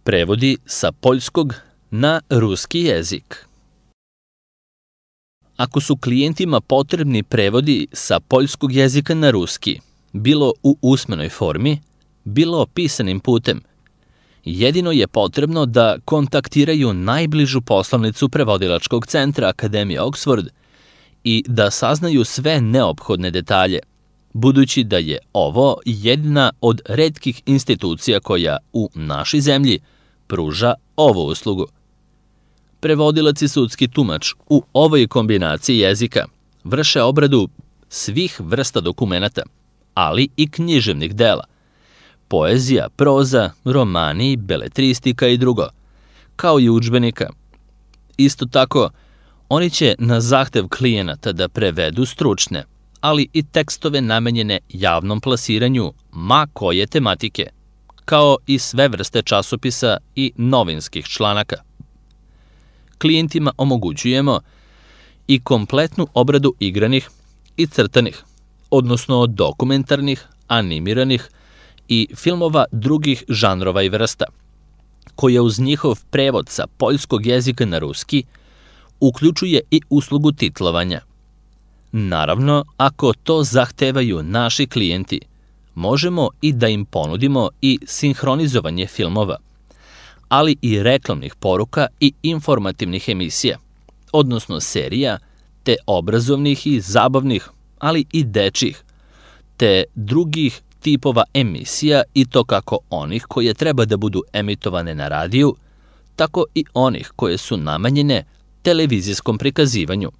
Prevodi sa poljskog na ruski jezik. Ako su klijentima potrebni prevodi sa poljskog jezika na ruski, bilo u usmenoj formi, bilo pisanim putem, jedino je potrebno da kontaktiraju najbližu poslovnicu prevodilačkog centra Akademije Oxford i da saznaju sve neophodne detalje, budući da je ovo jedna od retkih institucija koja u našoj zemlji pruža ovu uslugu. Prevodilac i sudski tumač u ovoj kombinaciji jezika vrše obradu svih vrsta dokumenata, ali i književnih dela, poezija, proza, romani, beletristika i drugo, kao i udžbenika. Isto tako, oni će na zahtev klijenata da prevedu stručne, ali i tekstove namenjene javnom plasiranju ma koje tematike, kao i sve vrste časopisa i novinskih članaka. Klijentima omogućujemo i kompletnu obradu igranih i crtanih, odnosno dokumentarnih, animiranih i filmova drugih žanrova i vrsta, koja uz njihov prevod sa poljskog jezika na ruski uključuje i uslugu titlovanja. Naravno, ako to zahtevaju naši klijenti, možemo i da im ponudimo i sinhronizovanje filmova, ali i reklamnih poruka i informativnih emisija, odnosno serija, te obrazovnih i zabavnih, ali i dečjih, te drugih tipova emisija i to kako onih koje treba da budu emitovane na radiju, tako i onih koje su namenjene televizijskom prikazivanju.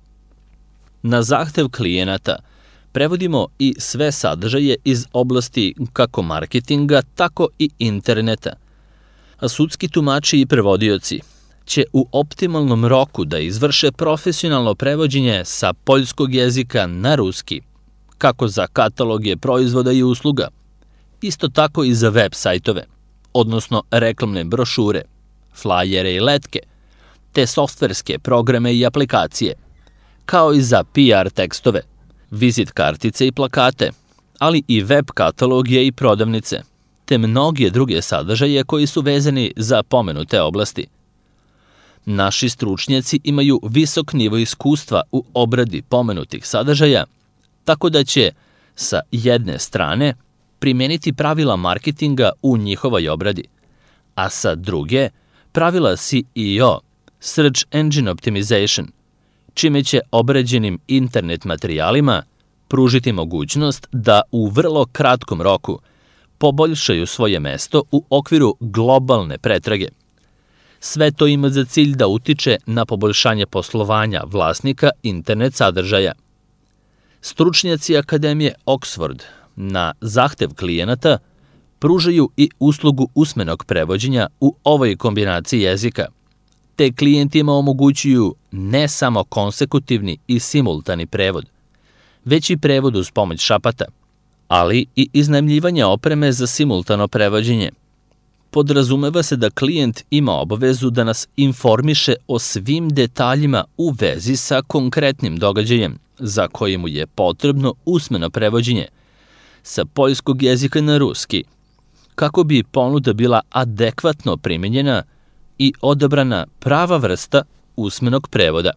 Na zahtev klijenata prevodimo i sve sadržaje iz oblasti kako marketinga, tako i interneta, a sudski tumači i prevodioci će u optimalnom roku da izvrše profesionalno prevođenje sa poljskog jezika na ruski, kako za kataloge proizvoda i usluga, isto tako i za web sajtove, odnosno reklamne brošure, flajere i letke, te softverske programe i aplikacije, kao i za PR tekstove, vizit kartice i plakate, ali i web kataloge i prodavnice, te mnoge druge sadržaje koji su vezani za pomenute oblasti. Naši stručnjaci imaju visok nivo iskustva u obradi pomenutih sadržaja, tako da će, sa jedne strane, primeniti pravila marketinga u njihovoj obradi, a sa druge, pravila SEO, Search Engine Optimization, čime će obrađenim internet materijalima pružiti mogućnost da u vrlo kratkom roku poboljšaju svoje mesto u okviru globalne pretrage. Sve to ima za cilj da utiče na poboljšanje poslovanja vlasnika internet sadržaja. Stručnjaci Akademije Oxford na zahtev klijenata pružaju i uslugu usmenog prevođenja u ovoj kombinaciji jezika, te klijentima omogućuju ne samo konsekutivni i simultani prevod, već i prevod uz pomoć šapata, ali i iznajmljivanje opreme za simultano prevođenje. Podrazumeva se da klijent ima obavezu da nas informiše o svim detaljima u vezi sa konkretnim događajem za koje mu je potrebno usmeno prevođenje sa poljskog jezika na ruski, kako bi ponuda bila adekvatno primenjena i odabrana prava vrsta usmenog prevoda.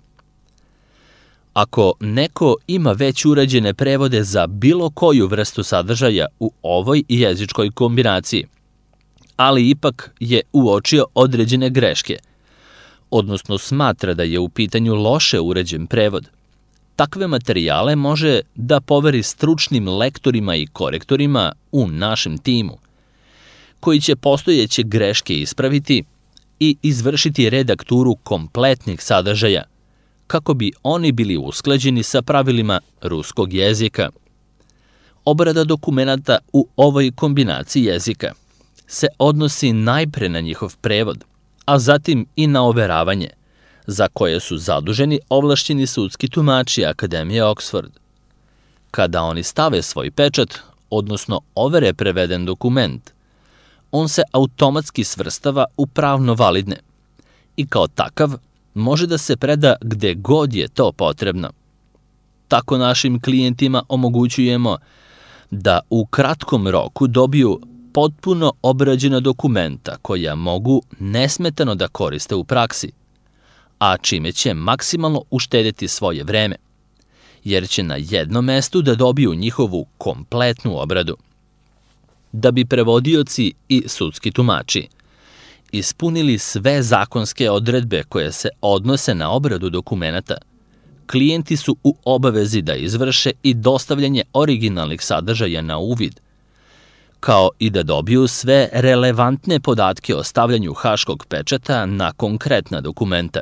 Ako neko ima već urađene prevode za bilo koju vrstu sadržaja u ovoj jezičkoj kombinaciji, ali ipak je uočio određene greške, odnosno smatra da je u pitanju loše urađen prevod, takve materijale može da poveri stručnim lektorima i korektorima u našem timu, koji će postojeće greške ispraviti i izvršiti redakturu kompletnih sadržaja, kako bi oni bili usklađeni sa pravilima ruskog jezika. Obrada dokumenata u ovoj kombinaciji jezika se odnosi najpre na njihov prevod, a zatim i na overavanje, za koje su zaduženi ovlašćeni sudski tumači Akademije Oxford. Kada oni stave svoj pečat, odnosno overe preveden dokument, on se automatski svrstava u pravno validne i kao takav može da se preda gde god je to potrebno. Tako našim klijentima omogućujemo da u kratkom roku dobiju potpuno obrađena dokumenta koja mogu nesmetano da koriste u praksi, a čime će maksimalno uštedeti svoje vreme, jer će na jednom mestu da dobiju njihovu kompletnu obradu. Da bi prevodioci i sudski tumači ispunili sve zakonske odredbe koje se odnose na obradu dokumenata, klijenti su u obavezi da izvrše i dostavljanje originalnih sadržaja na uvid, kao i da dobiju sve relevantne podatke o stavljanju haškog pečata na konkretna dokumenta.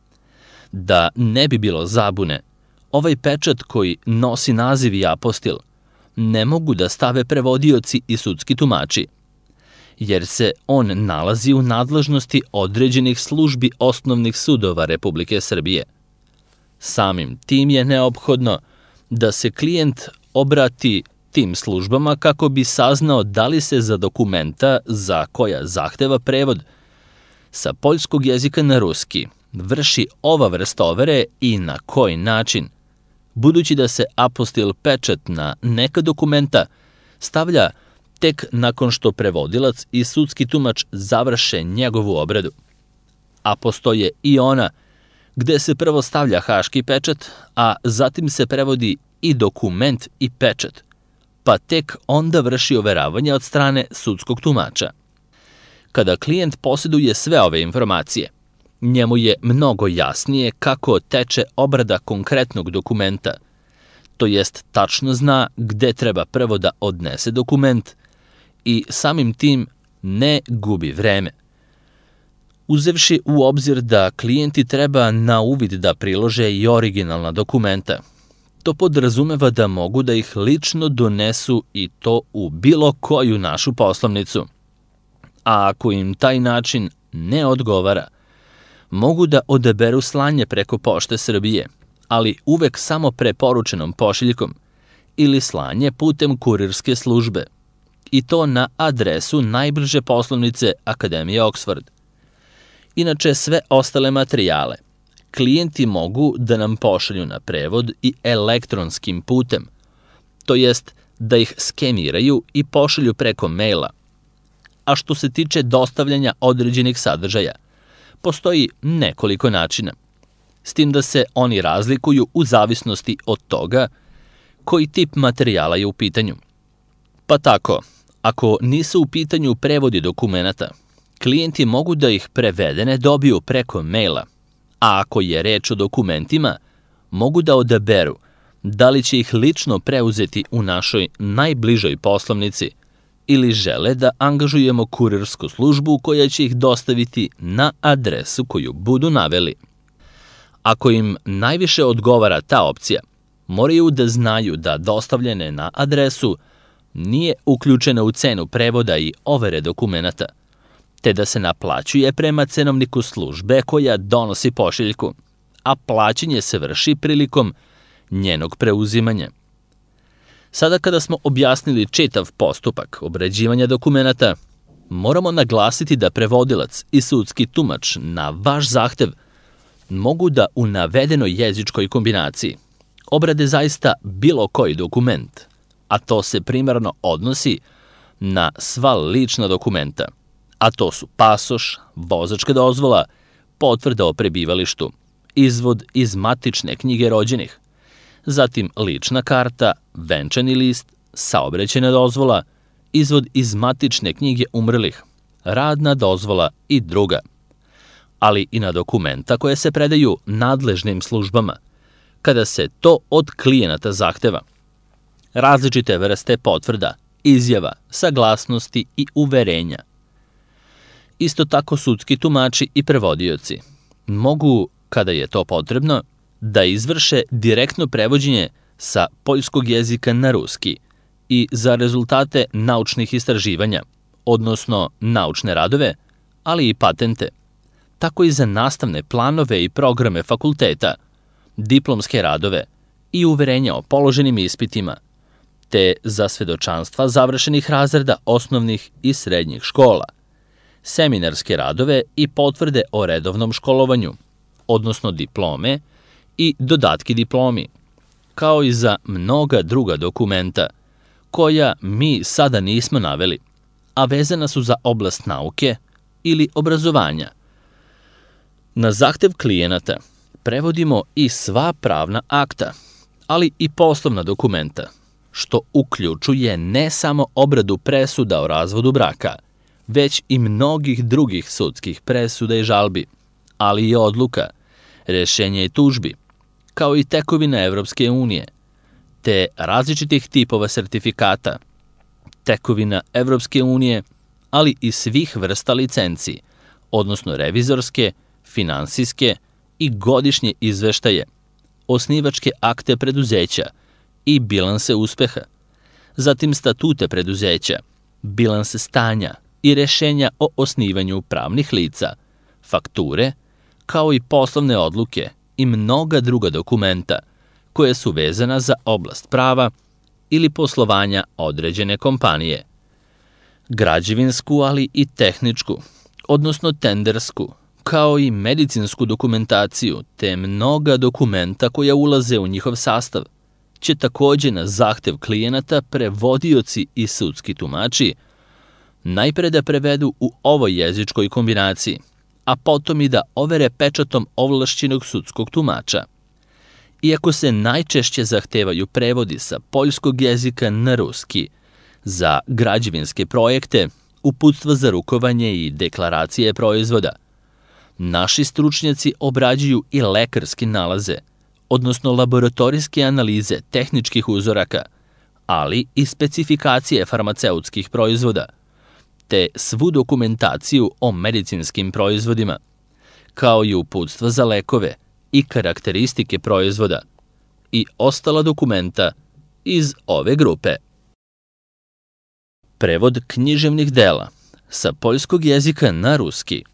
Da ne bi bilo zabune, ovaj pečat koji nosi naziv i apostil ne mogu da stave prevodioci i sudski tumači, jer se on nalazi u nadležnosti određenih službi osnovnih sudova Republike Srbije. Samim tim je neophodno da se klijent obrati tim službama kako bi saznao da li se za dokumenta za koja zahteva prevod sa poljskog jezika na ruski vrši ova vrsta overe i na koji način, budući da se apostil pečat na neka dokumenta stavlja tek nakon što prevodilac i sudski tumač završe njegovu obradu. A postoje i ona gde se prvo stavlja haški pečat, a zatim se prevodi i dokument i pečat, pa tek onda vrši overavanje od strane sudskog tumača. Kada klijent posjeduje sve ove informacije, njemu je mnogo jasnije kako teče obrada konkretnog dokumenta, to jest tačno zna gde treba prvo da odnese dokument i samim tim ne gubi vreme. Uzevši u obzir da klijenti treba na uvid da prilože i originalna dokumenta, to podrazumeva da mogu da ih lično donesu i to u bilo koju našu poslovnicu. A ako im taj način ne odgovara, mogu da odaberu slanje preko Pošte Srbije, ali uvek samo preporučenom pošiljkom ili slanje putem kurirske službe, i to na adresu najbliže poslovnice Akademije Oxford. Inače, sve ostale materijale klijenti mogu da nam pošalju na prevod i elektronskim putem, to jest da ih skeniraju i pošalju preko maila. A što se tiče dostavljanja određenih sadržaja, postoji nekoliko načina, s tim da se oni razlikuju u zavisnosti od toga koji tip materijala je u pitanju. Pa tako, ako nisu u pitanju prevodi dokumenata, klijenti mogu da ih prevedene dobiju preko maila, a ako je reč o dokumentima, mogu da odaberu da li će ih lično preuzeti u našoj najbližoj poslovnici ili žele da angažujemo kurirsku službu koja će ih dostaviti na adresu koju budu naveli. Ako im najviše odgovara ta opcija, moraju da znaju da dostavljene na adresu nije uključena u cenu prevoda i overe dokumenata, te da se naplaćuje prema cenovniku službe koja donosi pošiljku, a plaćanje se vrši prilikom njenog preuzimanja. Sada kada smo objasnili čitav postupak obrađivanja dokumenata, moramo naglasiti da prevodilac i sudski tumač na vaš zahtev mogu da u navedenoj jezičkoj kombinaciji obrade zaista bilo koji dokument, a to se primarno odnosi na sva lična dokumenta, a to su pasoš, vozačka dozvola, potvrda o prebivalištu, izvod iz matične knjige rođenih, zatim lična karta, venčani list, saobraćajna dozvola, izvod iz matične knjige umrlih, radna dozvola i druga, ali i na dokumenta koje se predaju nadležnim službama, kada se to od klijenata zahteva. Različite vrste potvrda, izjava, saglasnosti i uverenja. Isto tako sudski tumači i prevodioci mogu, kada je to potrebno, da izvrše direktno prevođenje sa poljskog jezika na ruski i za rezultate naučnih istraživanja, odnosno naučne radove, ali i patente, tako i za nastavne planove i programe fakulteta, diplomske radove i uverenja o položenim ispitima, te za svedočanstva završenih razreda osnovnih i srednjih škola, seminarske radove i potvrde o redovnom školovanju, odnosno diplome i dodatki diplomi, kao i za mnoga druga dokumenta, koja mi sada nismo naveli, a vezana su za oblast nauke ili obrazovanja. Na zahtev klijenata prevodimo i sva pravna akta, ali i poslovna dokumenta, što uključuje ne samo obradu presuda o razvodu braka, već i mnogih drugih sudskih presuda i žalbi, ali i odluka, rešenja i tužbi, kao i tekovina Evropske unije, te različitih tipova sertifikata, tekovina Evropske unije, ali i svih vrsta licenci, odnosno revizorske, finansijske i godišnje izveštaje, osnivačke akte preduzeća i bilanse uspeha, zatim statute preduzeća, bilanse stanja i rešenja o osnivanju pravnih lica, fakture, kao i poslovne odluke i mnoga druga dokumenta koje su vezana za oblast prava ili poslovanja određene kompanije. Građevinsku, ali i tehničku, odnosno tendersku, kao i medicinsku dokumentaciju, te mnoga dokumenta koja ulaze u njihov sastav, će takođe na zahtev klijenata prevodioci i sudski tumači najpre da prevedu u ovoj jezičkoj kombinaciji, a potom i da overe pečatom ovlašćenog sudskog tumača. Iako se najčešće zahtevaju prevodi sa poljskog jezika na ruski, za građevinske projekte, uputstva za rukovanje i deklaracije proizvoda, naši stručnjaci obrađuju i lekarske nalaze, odnosno laboratorijske analize tehničkih uzoraka, ali i specifikacije farmaceutskih proizvoda, te svu dokumentaciju o medicinskim proizvodima, kao i uputstva za lekove i karakteristike proizvoda i ostala dokumenta iz ove grupe. Prevod književnih dela sa poljskog jezika na ruski.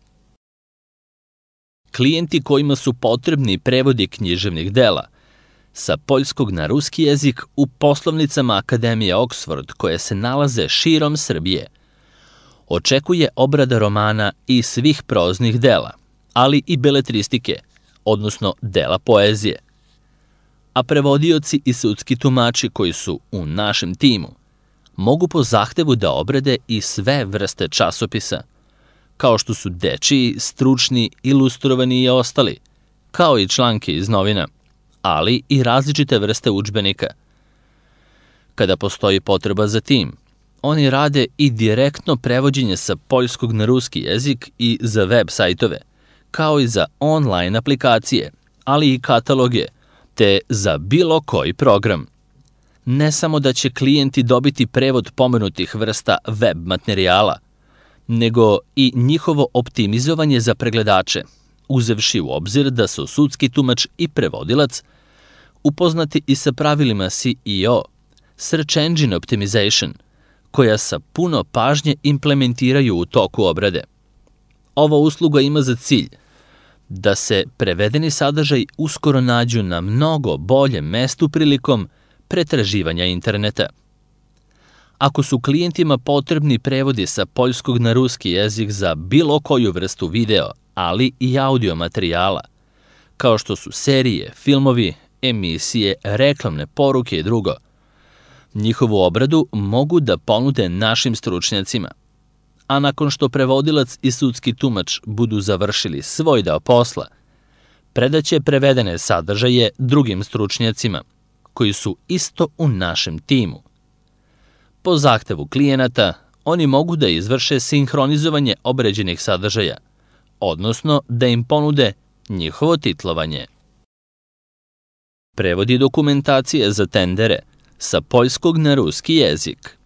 Klijenti kojima su potrebni prevodi književnih dela sa poljskog na ruski jezik u poslovnicama Akademije Oxford koje se nalaze širom Srbije očekuje obrada romana i svih proznih dela, ali i beletristike, odnosno dela poezije. A prevodioci i sudski tumači koji su u našem timu mogu po zahtevu da obrade i sve vrste časopisa, kao što su dečiji, stručni, ilustrovani i ostali, kao i članke iz novina, ali i različite vrste udžbenika. Kada postoji potreba za tim, oni rade i direktno prevođenje sa poljskog na ruski jezik i za web sajtove, kao i za online aplikacije, ali i kataloge, te za bilo koji program. Ne samo da će klijenti dobiti prevod pomenutih vrsta web materijala, nego i njihovo optimizovanje za pregledače, uzevši u obzir da su sudski tumač i prevodilac upoznati i sa pravilima SEO, Search Engine Optimization, koja sa puno pažnje implementiraju u toku obrade. Ova usluga ima za cilj da se prevedeni sadržaj uskoro nađu na mnogo boljem mestu prilikom pretraživanja interneta. Ako su klijentima potrebni prevodi sa poljskog na ruski jezik za bilo koju vrstu video, ali i audio materijala, kao što su serije, filmovi, emisije, reklamne poruke i drugo, njihovu obradu mogu da ponude našim stručnjacima. A nakon što prevodilac i sudski tumač budu završili svoj deo posla, predaće prevedene sadržaje drugim stručnjacima, koji su isto u našem timu. Po zahtevu klijenata, oni mogu da izvrše sinhronizovanje obrađenih sadržaja, odnosno da im ponude njihovo titlovanje. Prevodi dokumentacije za tendere sa poljskog na ruski jezik.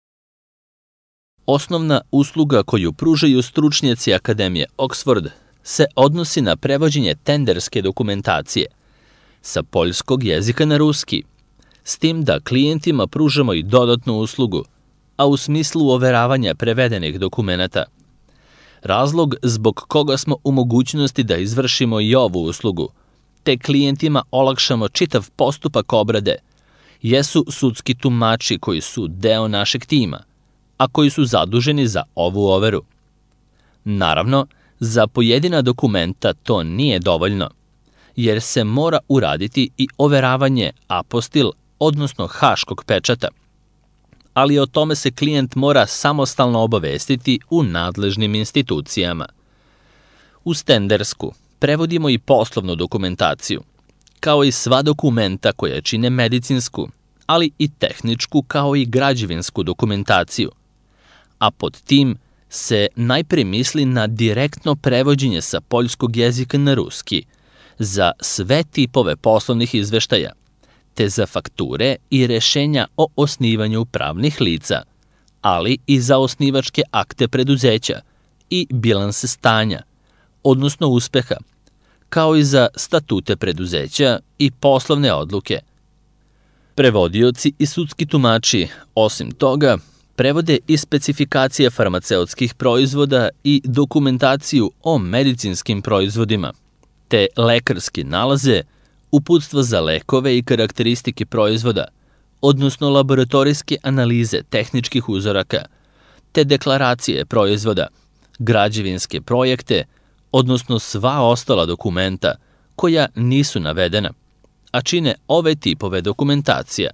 Osnovna usluga koju pružaju stručnjaci Akademije Oxford se odnosi na prevođenje tenderske dokumentacije sa poljskog jezika na ruski, s tim da klijentima pružamo i dodatnu uslugu, a u smislu overavanja prevedenih dokumenata. Razlog zbog koga smo u mogućnosti da izvršimo i ovu uslugu, te klijentima olakšamo čitav postupak obrade, jesu sudski tumači koji su deo našeg tima, a koji su zaduženi za ovu overu. Naravno, za pojedina dokumenta to nije dovoljno, jer se mora uraditi i overavanje apostil, odnosno haškog pečata. ali o tome se klijent mora samostalno obavestiti u nadležnim institucijama. Uz tendersku prevodimo i poslovnu dokumentaciju, kao i sva dokumenta koja čine medicinsku, ali i tehničku kao i građevinsku dokumentaciju. A pod tim se najpre misli na direktno prevođenje sa poljskog jezika na ruski za sve tipove poslovnih izveštaja, te za fakture i rešenja o osnivanju pravnih lica, ali i za osnivačke akte preduzeća i bilanse stanja, odnosno uspeha, kao i za statute preduzeća i poslovne odluke. Prevodioci i sudski tumači, osim toga, prevode i specifikacije farmaceutskih proizvoda i dokumentaciju o medicinskim proizvodima, te lekarski nalaze, uputstva za lekove i karakteristike proizvoda, odnosno laboratorijske analize tehničkih uzoraka, te deklaracije proizvoda, građevinske projekte, odnosno sva ostala dokumenta koja nisu navedena, a čine ove tipove dokumentacija.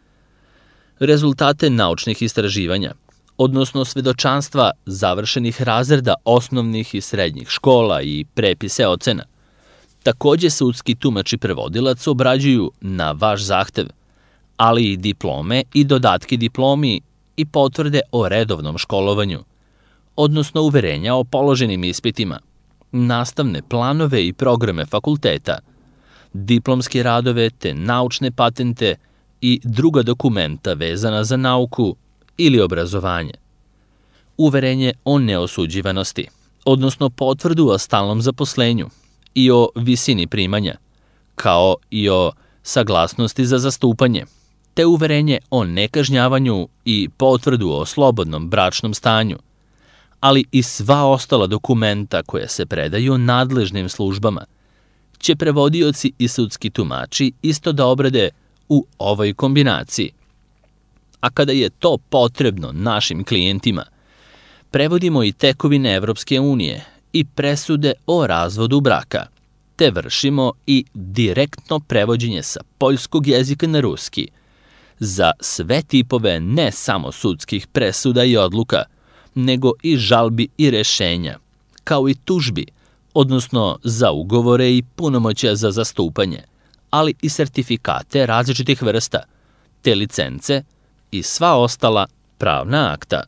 Rezultate naučnih istraživanja, odnosno svedočanstva završenih razreda osnovnih i srednjih škola i prepise ocena. Takođe sudski tumač i prevodilac obrađuju na vaš zahtev, ali i diplome i dodatke diplomi i potvrde o redovnom školovanju, odnosno uverenja o položenim ispitima, nastavne planove i programe fakulteta, diplomske radove te naučne patente i druga dokumenta vezana za nauku ili obrazovanje. Uverenje o neosuđivanosti, odnosno potvrdu o stalnom zaposlenju i o visini primanja, kao i o saglasnosti za zastupanje, te uverenje o nekažnjavanju i potvrdu o slobodnom bračnom stanju, ali i sva ostala dokumenta koje se predaju nadležnim službama, će prevodioci i sudski tumači isto da obrade u ovoj kombinaciji. A kada je to potrebno našim klijentima, prevodimo i tekovine Evropske unije i presude o razvodu braka, te vršimo i direktno prevođenje sa poljskog jezika na ruski za sve tipove ne samo sudskih presuda i odluka, nego i žalbi i rešenja, kao i tužbi, odnosno za ugovore i punomoćja za zastupanje, ali i sertifikate različitih vrsta, te licence i sva ostala pravna akta.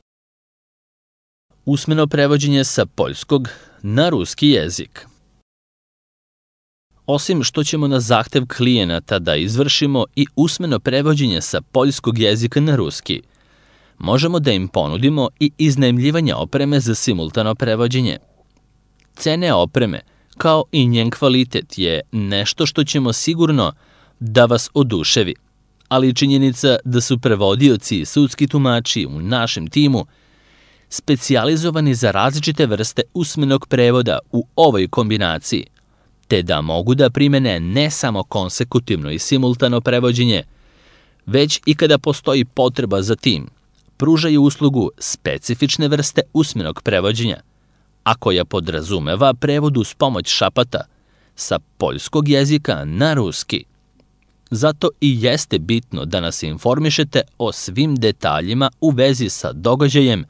Usmeno prevođenje sa poljskog na ruski jezik. Osim što ćemo na zahtev klijenata da izvršimo i usmeno prevođenje sa poljskog jezika na ruski, možemo da im ponudimo i iznajmljivanje opreme za simultano prevođenje. Cene opreme, kao i njen kvalitet, je nešto što ćemo sigurno da vas oduševi, ali činjenica da su prevodioci i sudski tumači u našem timu specijalizovani za različite vrste usmenog prevoda u ovoj kombinaciji, te da mogu da primene ne samo konsekutivno i simultano prevođenje, već i kada postoji potreba za tim, pružaju uslugu specifične vrste usmenog prevođenja, a koja podrazumeva prevod uz pomoć šapata sa poljskog jezika na ruski. Zato i jeste bitno da nas informišete o svim detaljima u vezi sa događajem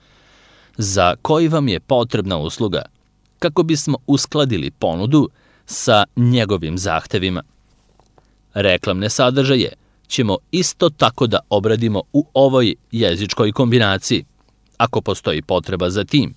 za koji vam je potrebna usluga, kako bismo uskladili ponudu sa njegovim zahtevima. Reklamne sadržaje ćemo isto tako da obradimo u ovoj jezičkoj kombinaciji, ako postoji potreba za tim.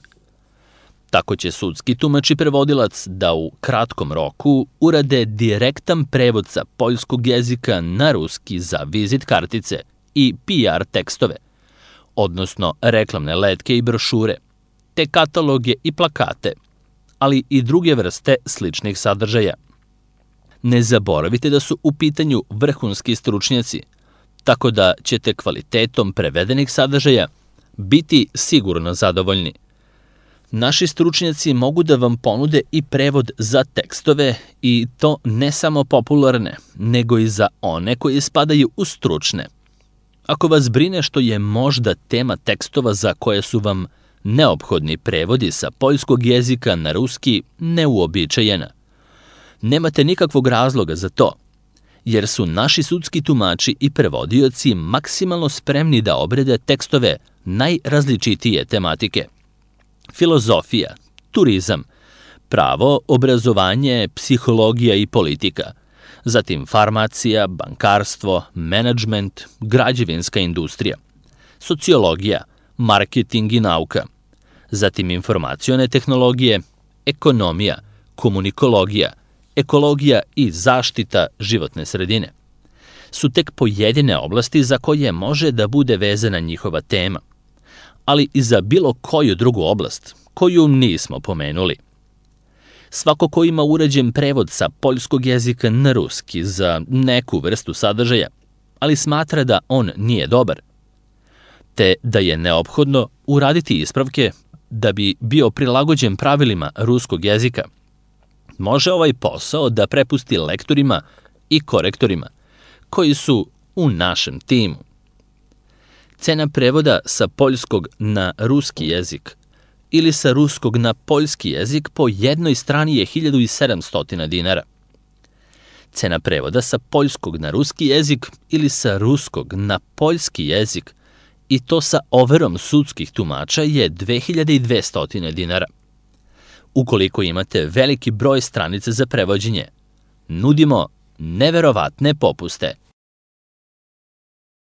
Tako će sudski tumač i prevodilac da u kratkom roku urade direktan prevod sa poljskog jezika na ruski za vizit kartice i PR tekstove, odnosno reklamne letke i brošure, te kataloge i plakate, ali i druge vrste sličnih sadržaja. Ne zaboravite da su u pitanju vrhunski stručnjaci, tako da ćete kvalitetom prevedenih sadržaja biti sigurno zadovoljni. Naši stručnjaci mogu da vam ponude i prevod za tekstove, i to ne samo popularne, nego i za one koji spadaju u stručne. Ako vas brine što je možda tema tekstova za koje su vam neophodni prevodi sa poljskog jezika na ruski neuobičajena, nemate nikakvog razloga za to, jer su naši sudski tumači i prevodioci maksimalno spremni da obrede tekstove najrazličitije tematike. Filozofija, turizam, pravo, obrazovanje, psihologija i politika, zatim farmacija, bankarstvo, menadžment, građevinska industrija, sociologija, marketing i nauka, zatim informacione tehnologije, ekonomija, komunikologija, ekologija i zaštita životne sredine su tek pojedine oblasti za koje može da bude vezana njihova tema, ali i za bilo koju drugu oblast koju nismo pomenuli. Svako ko ima urađen prevod sa poljskog jezika na ruski za neku vrstu sadržaja, ali smatra da on nije dobar, te da je neophodno uraditi ispravke da bi bio prilagođen pravilima ruskog jezika, može ovaj posao da prepusti lektorima i korektorima koji su u našem timu. Cena prevoda sa poljskog na ruski jezik ili sa ruskog na poljski jezik po jednoj strani je 1700 dinara. Cena prevoda sa poljskog na ruski jezik ili sa ruskog na poljski jezik i to sa overom sudskih tumača je 2200 dinara. Ukoliko imate veliki broj stranica za prevođenje, nudimo neverovatne popuste.